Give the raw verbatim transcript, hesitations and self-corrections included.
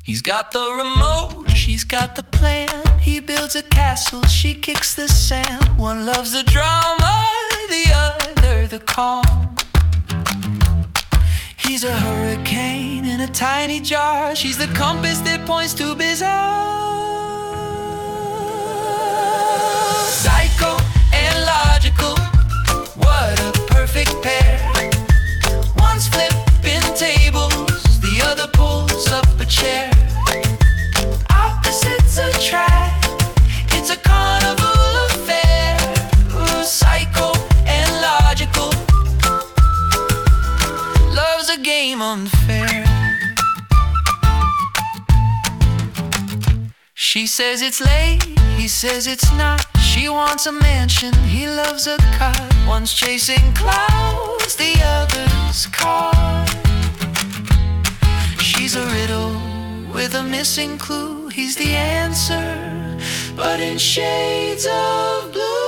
He's got the remote, she's got the plan. He builds a castle, she kicks the sand. One loves the drama, the other the calm. He's a hurricane in a tiny jar. She's the compass that points to bizarre. Psycho and logical, what a perfect pair. One's flipping tables, the other pulls up a chair. Opposites attract, it's a carnival affair. Ooh, psycho and logical, love's a game unfair. She says it's late, he says it's not. She wants a mansion, he loves a car. One's chasing clouds, the other's car. She's a riddle with a missing clue. He's the answer, but in shades of blue.